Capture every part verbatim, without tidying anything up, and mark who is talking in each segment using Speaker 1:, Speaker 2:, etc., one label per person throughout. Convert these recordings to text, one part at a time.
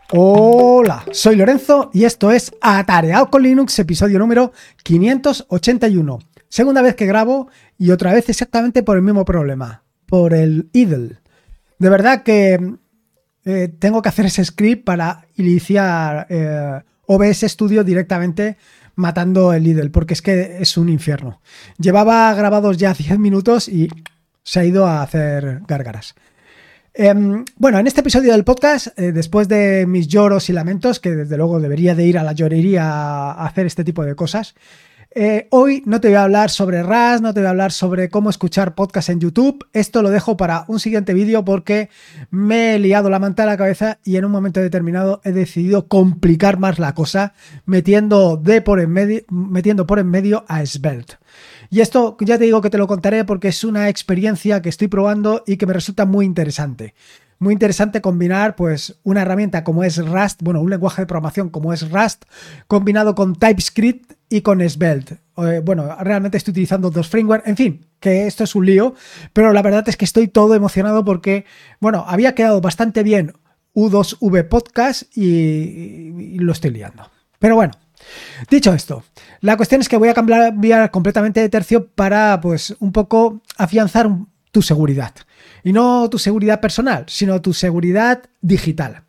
Speaker 1: Hola, soy Lorenzo y esto es Atareado con Linux, episodio número quinientos ochenta y uno. Segunda vez que grabo y otra vez exactamente por el mismo problema, por el idle. De verdad que eh, tengo que hacer ese script para iniciar eh, O B S Studio directamente matando el idle, porque es que es un infierno. Llevaba grabados ya diez minutos y se ha ido a hacer gárgaras. Eh, bueno, en este episodio del podcast, eh, después de mis lloros y lamentos, que desde luego debería de ir a la llorería a hacer este tipo de cosas, eh, hoy no te voy a hablar sobre Rust, no te voy a hablar sobre cómo escuchar podcast en YouTube. Esto lo dejo para un siguiente vídeo porque me he liado la manta a la cabeza y en un momento determinado he decidido complicar más la cosa metiendo, de por, en medio, metiendo por en medio a Svelte. Y esto ya te digo que te lo contaré porque es una experiencia que estoy probando y que me resulta muy interesante. Muy interesante combinar pues una herramienta como es Rust, bueno, un lenguaje de programación como es Rust, combinado con TypeScript y con Svelte. Eh, bueno, realmente estoy utilizando dos frameworks, en fin, que esto es un lío, pero la verdad es que estoy todo emocionado porque, bueno, había quedado bastante bien U dos V Podcast y, y lo estoy liando. Pero bueno. Dicho esto, la cuestión es que voy a cambiar completamente de tercio para pues un poco afianzar tu seguridad. Y no tu seguridad personal, sino tu seguridad digital.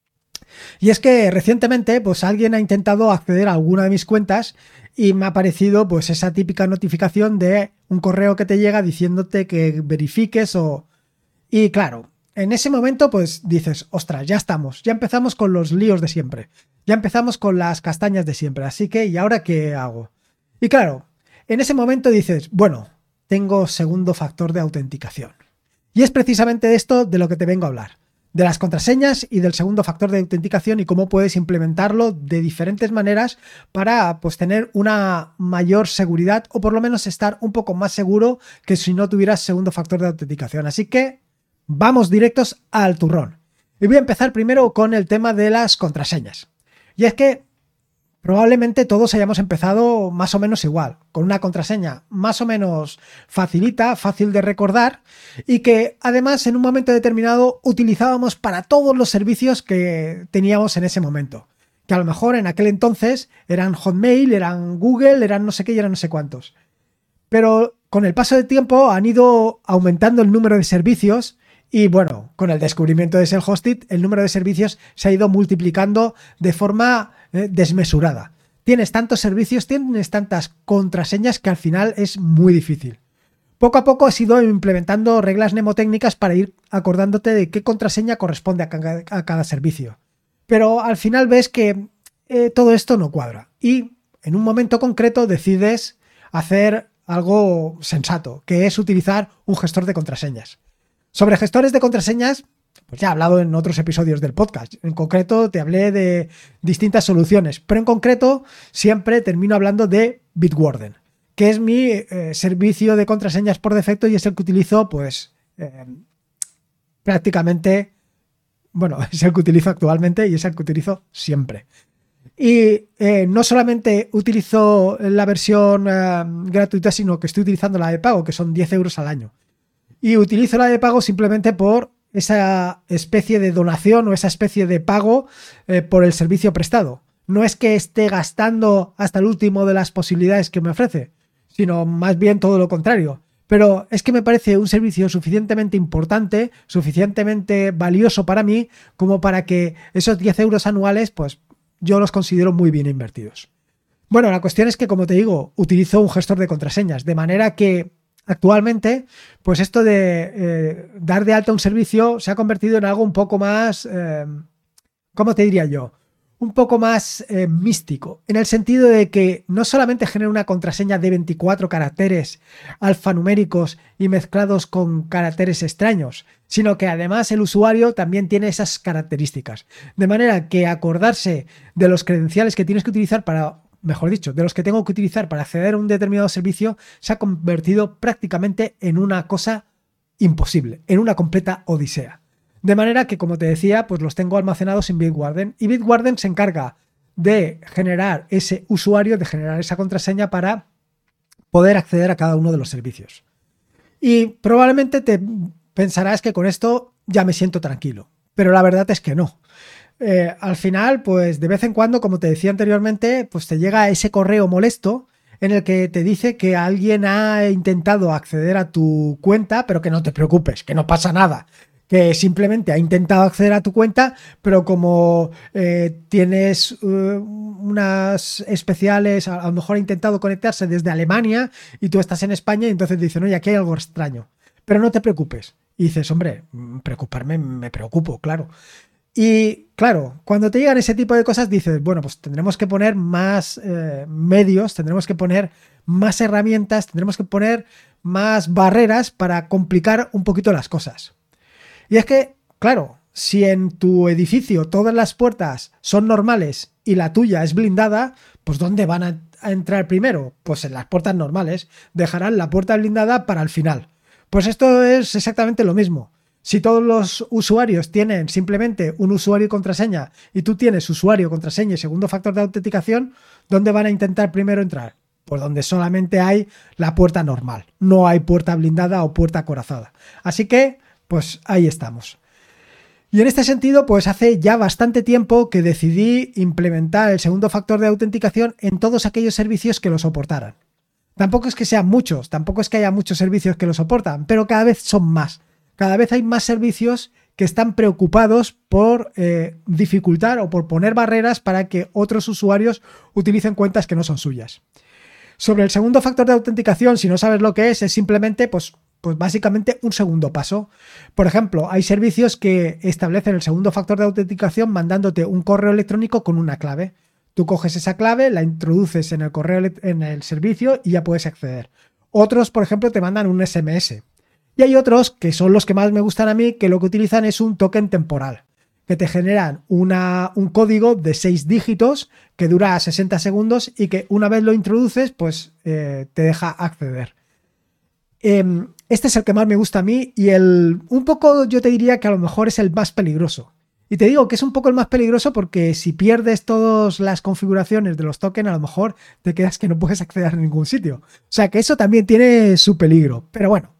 Speaker 1: Y es que recientemente pues alguien ha intentado acceder a alguna de mis cuentas y me ha aparecido pues esa típica notificación de un correo que te llega diciéndote que verifiques o... Y claro, en ese momento pues dices, ostras, ya estamos, ya empezamos con los líos de siempre. Ya empezamos con las castañas de siempre, así que ¿y ahora qué hago? Y claro, en ese momento dices, bueno, tengo segundo factor de autenticación. Y es precisamente de esto de lo que te vengo a hablar, de las contraseñas y del segundo factor de autenticación y cómo puedes implementarlo de diferentes maneras para pues tener una mayor seguridad o por lo menos estar un poco más seguro que si no tuvieras segundo factor de autenticación. Así que vamos directos al turrón. Y voy a empezar primero con el tema de las contraseñas. Y es que probablemente todos hayamos empezado más o menos igual, con una contraseña más o menos facilita, fácil de recordar y que además en un momento determinado utilizábamos para todos los servicios que teníamos en ese momento. Que a lo mejor en aquel entonces eran Hotmail, eran Google, eran no sé qué y eran no sé cuántos. Pero con el paso del tiempo han ido aumentando el número de servicios. Y bueno, con el descubrimiento de Self-Hosted, el número de servicios se ha ido multiplicando de forma eh, desmesurada. Tienes tantos servicios, tienes tantas contraseñas que al final es muy difícil. Poco a poco has ido implementando reglas mnemotécnicas para ir acordándote de qué contraseña corresponde a cada, a cada servicio. Pero al final ves que eh, todo esto no cuadra. Y en un momento concreto decides hacer algo sensato, que es utilizar un gestor de contraseñas. Sobre gestores de contraseñas, pues ya he hablado en otros episodios del podcast. En concreto te hablé de distintas soluciones, pero en concreto siempre termino hablando de Bitwarden, que es mi eh, servicio de contraseñas por defecto y es el que utilizo pues eh, prácticamente, bueno, es el que utilizo actualmente y es el que utilizo siempre. Y eh, no solamente utilizo la versión eh, gratuita, sino que estoy utilizando la de pago, que son diez euros al año. Y utilizo la de pago simplemente por esa especie de donación o esa especie de pago eh, por el servicio prestado. No es que esté gastando hasta el último de las posibilidades que me ofrece, sino más bien todo lo contrario. Pero es que me parece un servicio suficientemente importante, suficientemente valioso para mí, como para que esos diez euros anuales, pues yo los considero muy bien invertidos. Bueno, la cuestión es que, como te digo, utilizo un gestor de contraseñas, de manera que actualmente, pues esto de eh, dar de alta un servicio se ha convertido en algo un poco más, eh, ¿cómo te diría yo? Un poco más eh, místico, en el sentido de que no solamente genera una contraseña de veinticuatro caracteres alfanuméricos y mezclados con caracteres extraños, sino que además el usuario también tiene esas características. De manera que acordarse de los credenciales que tienes que utilizar para... mejor dicho, de los que tengo que utilizar para acceder a un determinado servicio, se ha convertido prácticamente en una cosa imposible, en una completa odisea. De manera que, como te decía, pues los tengo almacenados en Bitwarden y Bitwarden se encarga de generar ese usuario, de generar esa contraseña para poder acceder a cada uno de los servicios. Y probablemente te pensarás que con esto ya me siento tranquilo, pero la verdad es que no. eh, al final, pues de vez en cuando, como te decía anteriormente, pues te llega ese correo molesto en el que te dice que alguien ha intentado acceder a tu cuenta, pero que no te preocupes, que no pasa nada. Que simplemente ha intentado acceder a tu cuenta, pero como eh, tienes uh, unas especiales, a, a lo mejor ha intentado conectarse desde Alemania y tú estás en España y entonces dicen, oye, aquí hay algo extraño, pero no te preocupes. Y dices, hombre, preocuparme, me preocupo, claro. Y claro, cuando te llegan ese tipo de cosas dices, bueno, pues tendremos que poner más eh, medios, tendremos que poner más herramientas, tendremos que poner más barreras para complicar un poquito las cosas. Y es que, claro, si en tu edificio todas las puertas son normales y la tuya es blindada, pues ¿dónde van a, a entrar primero? Pues en las puertas normales. Dejarán la puerta blindada para el final. Pues esto es exactamente lo mismo. Si todos los usuarios tienen simplemente un usuario y contraseña y tú tienes usuario, contraseña y segundo factor de autenticación, ¿dónde van a intentar primero entrar? Pues donde solamente hay la puerta normal. No hay puerta blindada o puerta acorazada. Así que pues ahí estamos. Y en este sentido, pues hace ya bastante tiempo que decidí implementar el segundo factor de autenticación en todos aquellos servicios que lo soportaran. Tampoco es que sean muchos, tampoco es que haya muchos servicios que lo soportan, pero cada vez son más. Cada vez hay más servicios que están preocupados por eh, dificultar o por poner barreras para que otros usuarios utilicen cuentas que no son suyas. Sobre el segundo factor de autenticación, si no sabes lo que es, es simplemente, pues, Pues básicamente un segundo paso. Por ejemplo, hay servicios que establecen el segundo factor de autenticación mandándote un correo electrónico con una clave. Tú coges esa clave, la introduces en el correo en el servicio y ya puedes acceder. Otros, por ejemplo, te mandan un ese eme ese. Y hay otros, que son los que más me gustan a mí, que lo que utilizan es un token temporal, que te generan una, un código de seis dígitos que dura sesenta segundos y que una vez lo introduces, pues eh, te deja acceder. Eh, este es el que más me gusta a mí y el un poco yo te diría que a lo mejor es el más peligroso. Y te digo que es un poco el más peligroso porque si pierdes todas las configuraciones de los tokens, a lo mejor te quedas que no puedes acceder a ningún sitio. O sea que eso también tiene su peligro. Pero bueno,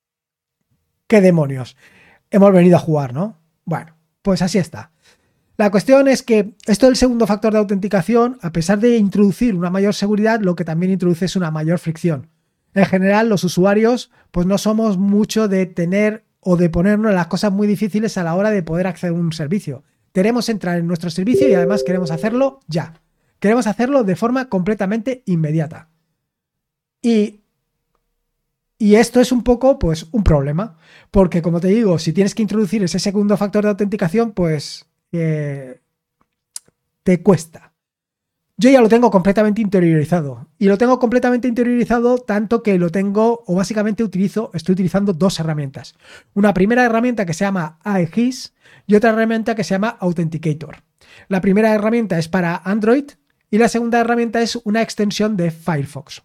Speaker 1: ¿qué demonios? Hemos venido a jugar, ¿no? Bueno, pues así está. La cuestión es que esto del segundo factor de autenticación, a pesar de introducir una mayor seguridad, lo que también introduce es una mayor fricción. En general, los usuarios pues no somos mucho de tener o de ponernos las cosas muy difíciles a la hora de poder acceder a un servicio. Queremos entrar en nuestro servicio y además queremos hacerlo ya. Queremos hacerlo de forma completamente inmediata. Y, y esto es un poco pues un problema, porque como te digo, si tienes que introducir ese segundo factor de autenticación, pues eh, te cuesta. Yo ya lo tengo completamente interiorizado y lo tengo completamente interiorizado tanto que lo tengo o básicamente utilizo, estoy utilizando dos herramientas. Una primera herramienta que se llama Aegis y otra herramienta que se llama Authenticator. La primera herramienta es para Android y la segunda herramienta es una extensión de Firefox.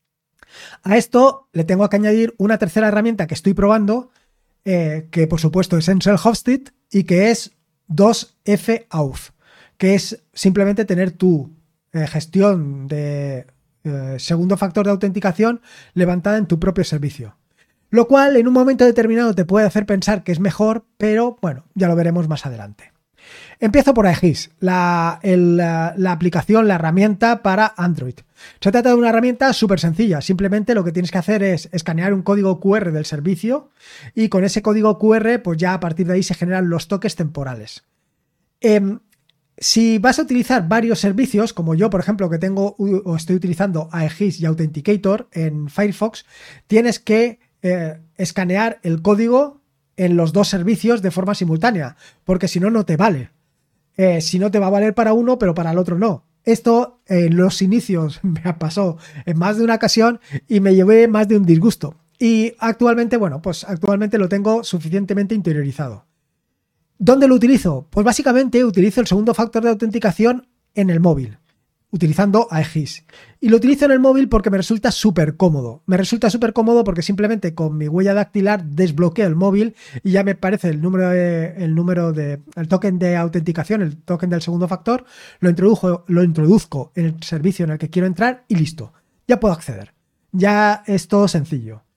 Speaker 1: A esto le tengo que añadir una tercera herramienta que estoy probando, eh, que por supuesto es en self-hosted y que es dos F Auth, que es simplemente tener tu Eh, gestión de eh, segundo factor de autenticación levantada en tu propio servicio. Lo cual en un momento determinado te puede hacer pensar que es mejor, pero bueno, ya lo veremos más adelante. Empiezo por Aegis, la, el, la, la aplicación, la herramienta para Android. Se trata de una herramienta súper sencilla, simplemente lo que tienes que hacer es escanear un código cu erre del servicio y con ese código cu erre pues ya a partir de ahí se generan los toques temporales. Eh, Si vas a utilizar varios servicios, como yo, por ejemplo, que tengo o estoy utilizando Aegis y Authenticator en Firefox, tienes que eh, escanear el código en los dos servicios de forma simultánea, porque si no, no te vale. Eh, si no te va a valer para uno, pero para el otro no. Esto en los inicios me pasó en más de una ocasión y me llevé más de un disgusto. Y actualmente, bueno, pues actualmente lo tengo suficientemente interiorizado. ¿Dónde lo utilizo? Pues básicamente utilizo el segundo factor de autenticación en el móvil, utilizando Aegis. Y lo utilizo en el móvil porque me resulta súper cómodo. Me resulta súper cómodo porque simplemente con mi huella dactilar desbloqueo el móvil y ya me aparece el número de, el número de, el token de autenticación, el token del segundo factor, lo introduzco, lo introduzco en el servicio en el que quiero entrar y listo. Ya puedo acceder. Ya es todo sencillo.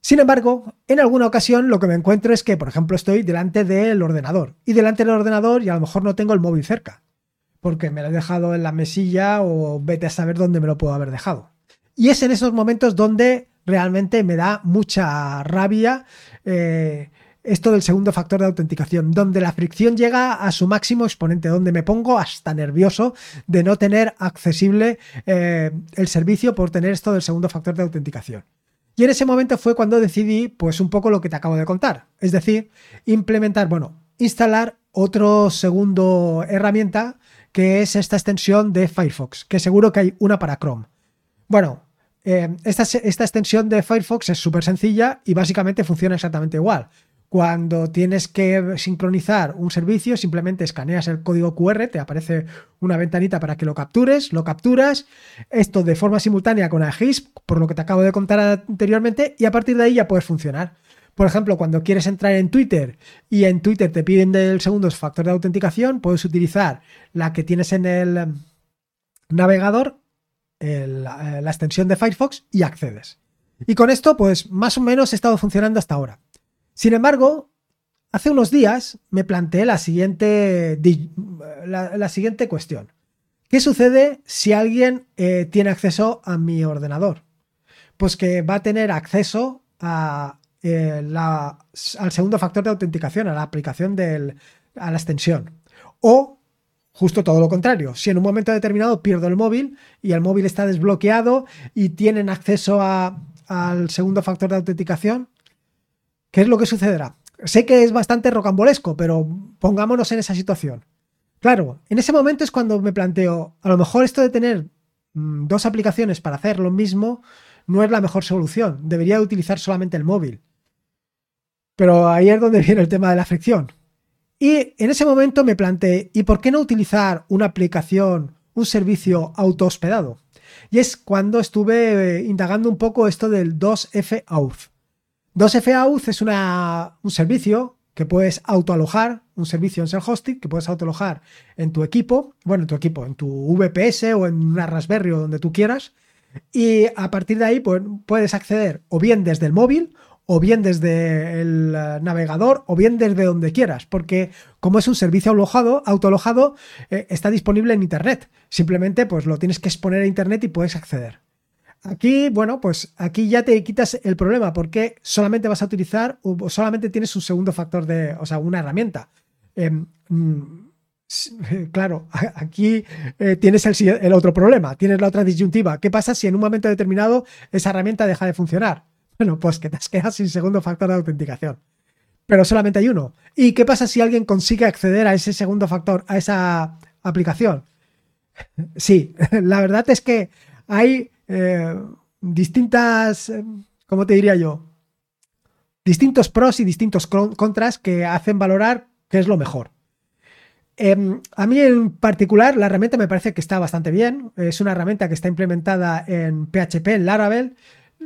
Speaker 1: Sin embargo, en alguna ocasión lo que me encuentro es que, por ejemplo, estoy delante del ordenador y delante del ordenador y a lo mejor no tengo el móvil cerca porque me lo he dejado en la mesilla o vete a saber dónde me lo puedo haber dejado. Y es en esos momentos donde realmente me da mucha rabia eh, esto del segundo factor de autenticación, donde la fricción llega a su máximo exponente, donde me pongo hasta nervioso de no tener accesible eh, el servicio por tener esto del segundo factor de autenticación. Y en ese momento fue cuando decidí, pues un poco lo que te acabo de contar, es decir, implementar, bueno, instalar otro segundo herramienta que es esta extensión de Firefox, que seguro que hay una para Chrome. Bueno, eh, esta, esta extensión de Firefox es súper sencilla y básicamente funciona exactamente igual. Cuando tienes que sincronizar un servicio, simplemente escaneas el código cu erre, te aparece una ventanita para que lo captures, lo capturas, esto de forma simultánea con Aegis, por lo que te acabo de contar anteriormente, y a partir de ahí ya puedes funcionar. Por ejemplo, cuando quieres entrar en Twitter y en Twitter te piden del segundo factor de autenticación, puedes utilizar la que tienes en el navegador, el, la extensión de Firefox, y accedes. Y con esto, pues más o menos he estado funcionando hasta ahora. Sin embargo, hace unos días me planteé la siguiente, la, la siguiente cuestión. ¿Qué sucede si alguien eh, tiene acceso a mi ordenador? Pues que va a tener acceso a, eh, la, al segundo factor de autenticación, a la aplicación del, a la extensión. O justo todo lo contrario. Si en un momento determinado pierdo el móvil y el móvil está desbloqueado y tienen acceso a, al segundo factor de autenticación, ¿qué es lo que sucederá? Sé que es bastante rocambolesco, pero pongámonos en esa situación. Claro, en ese momento es cuando me planteo, a lo mejor esto de tener mmm, dos aplicaciones para hacer lo mismo no es la mejor solución. Debería utilizar solamente el móvil. Pero ahí es donde viene el tema de la fricción. Y en ese momento me planteé, ¿y por qué no utilizar una aplicación, un servicio autohospedado? Y es cuando estuve indagando un poco esto del dos F Auth. dos F Auth es una, un servicio que puedes autoalojar, un servicio en self-hosted que puedes autoalojar en tu equipo, bueno, en tu equipo, en tu V P S o en una Raspberry o donde tú quieras, y a partir de ahí pues, puedes acceder o bien desde el móvil, o bien desde el navegador, o bien desde donde quieras, porque como es un servicio alojado, autoalojado, eh, está disponible en internet. Simplemente pues lo tienes que exponer a internet y puedes acceder. Aquí, bueno, pues aquí ya te quitas el problema porque solamente vas a utilizar o solamente tienes un segundo factor de, o sea, una herramienta. Eh, mm, claro, aquí eh, tienes el, el otro problema, tienes la otra disyuntiva. ¿Qué pasa si en un momento determinado esa herramienta deja de funcionar? Bueno, pues que te has quedado sin segundo factor de autenticación. Pero solamente hay uno. ¿Y qué pasa si alguien consigue acceder a ese segundo factor, a esa aplicación? Sí, la verdad es que hay eh, distintas, eh, ¿cómo te diría yo? Distintos pros y distintos contras que hacen valorar qué es lo mejor. Eh, a mí en particular la herramienta me parece que está bastante bien. Es una herramienta que está implementada en P H P, en Laravel.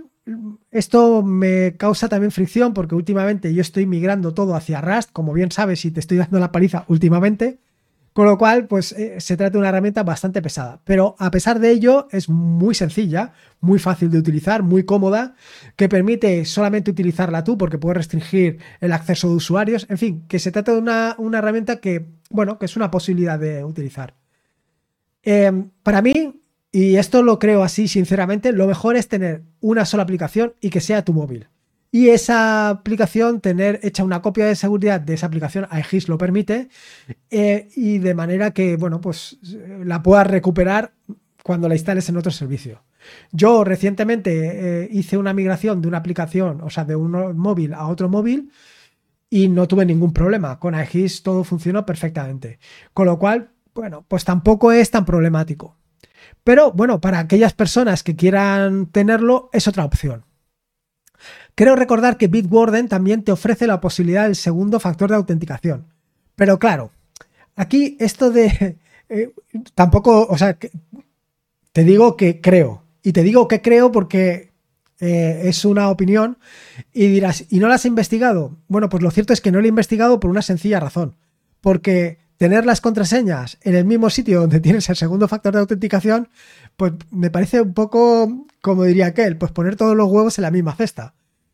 Speaker 1: Esto me causa también fricción porque últimamente yo estoy migrando todo hacia Rust, como bien sabes, y te estoy dando la paliza últimamente. Con lo cual, pues eh, se trata de una herramienta bastante pesada. Pero a pesar de ello, es muy sencilla, muy fácil de utilizar, muy cómoda, que permite solamente utilizarla tú porque puedes restringir el acceso de usuarios. En fin, que se trata de una, una herramienta que, bueno, que es una posibilidad de utilizar. Eh, para mí, y esto lo creo así sinceramente, lo mejor es tener una sola aplicación y que sea tu móvil. Y esa aplicación, tener hecha una copia de seguridad de esa aplicación, Aegis lo permite, eh, y de manera que, bueno, pues la puedas recuperar cuando la instales en otro servicio. Yo recientemente eh, hice una migración de una aplicación, o sea, de un móvil a otro móvil, y no tuve ningún problema. Con Aegis todo funcionó perfectamente. Con lo cual, bueno, pues tampoco es tan problemático. Pero, bueno, para aquellas personas que quieran tenerlo, es otra opción. Creo recordar que Bitwarden también te ofrece la posibilidad del segundo factor de autenticación. Pero claro, aquí esto de... Eh, tampoco, o sea, que, te digo que creo. Y te digo que creo porque eh, es una opinión y dirás, ¿y no la has investigado? Bueno, pues lo cierto es que no lo he investigado por una sencilla razón. Porque tener las contraseñas en el mismo sitio donde tienes el segundo factor de autenticación, pues me parece un poco, como diría aquel, pues poner todos los huevos en la misma cesta.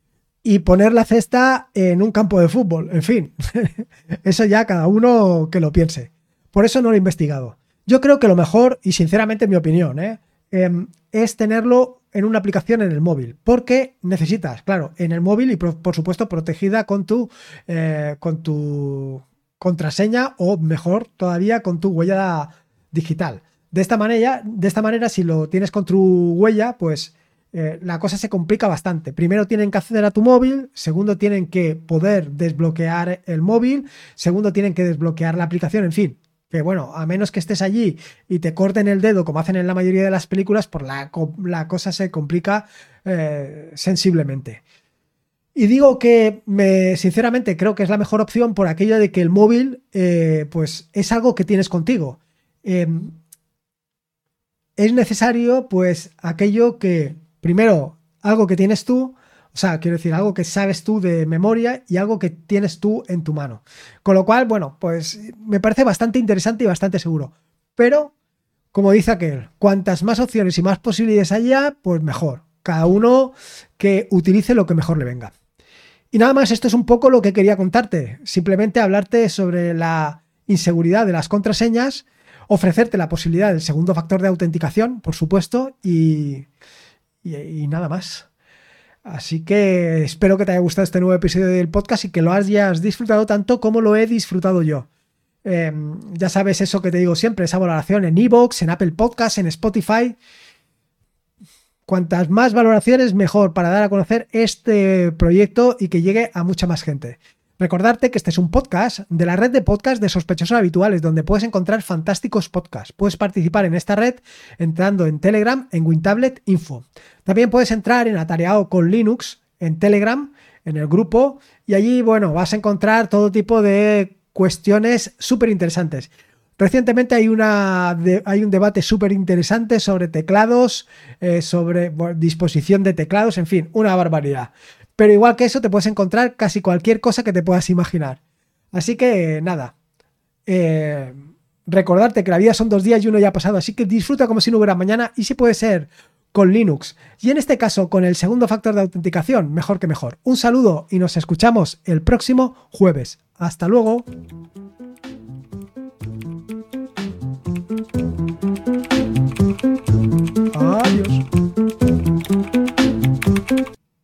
Speaker 1: y poner la cesta en un campo de fútbol. En fin, eso ya cada uno que lo piense. Por eso no lo he investigado. Yo creo que lo mejor, y sinceramente en mi opinión, ¿eh? Eh, es tenerlo en una aplicación en el móvil, porque necesitas, claro, en el móvil y por, por supuesto protegida con tu, eh, con tu contraseña o mejor todavía con tu huella digital. De esta manera, de esta manera si lo tienes con tu huella, pues eh, la cosa se complica bastante. Primero tienen que acceder a tu móvil, segundo tienen que poder desbloquear el móvil, segundo tienen que desbloquear la aplicación, en fin. Que bueno, a menos que estés allí y te corten el dedo, como hacen en la mayoría de las películas, por la, la cosa se complica eh, sensiblemente. Y digo que me, sinceramente creo que es la mejor opción por aquello de que el móvil eh, pues es algo que tienes contigo. Eh, es necesario pues aquello que, primero, algo que tienes tú, o sea, quiero decir, algo que sabes tú de memoria y algo que tienes tú en tu mano. Con lo cual, bueno, pues me parece bastante interesante y bastante seguro. Pero, como dice aquel, cuantas más opciones y más posibilidades haya, pues mejor. Cada uno que utilice lo que mejor le venga. Y nada más, esto es un poco lo que quería contarte. Simplemente hablarte sobre la inseguridad de las contraseñas, ofrecerte la posibilidad del segundo factor de autenticación, por supuesto, y, y, y nada más. Así que espero que te haya gustado este nuevo episodio del podcast y que lo hayas disfrutado tanto como lo he disfrutado yo. Eh, ya sabes eso que te digo siempre, esa valoración en iVoox, en Apple Podcasts, en Spotify. Cuantas más valoraciones, mejor para dar a conocer este proyecto y que llegue a mucha más gente. Recordarte que este es un podcast de la red de podcasts de sospechosos habituales, donde puedes encontrar fantásticos podcasts. Puedes participar en esta red entrando en Telegram en WinTablet Info. También puedes entrar en Atareado con Linux en Telegram, en el grupo, y allí, bueno, vas a encontrar todo tipo de cuestiones súper interesantes. Recientemente hay, una de, hay un debate súper interesante sobre teclados, eh, sobre bueno, disposición de teclados, en fin, una barbaridad. Pero igual que eso te puedes encontrar casi cualquier cosa que te puedas imaginar. Así que nada, eh, recordarte que la vida son dos días y uno ya ha pasado, así que disfruta como si no hubiera mañana y si puede ser con Linux. Y en este caso con el segundo factor de autenticación, mejor que mejor. Un saludo y nos escuchamos el próximo jueves. Hasta luego.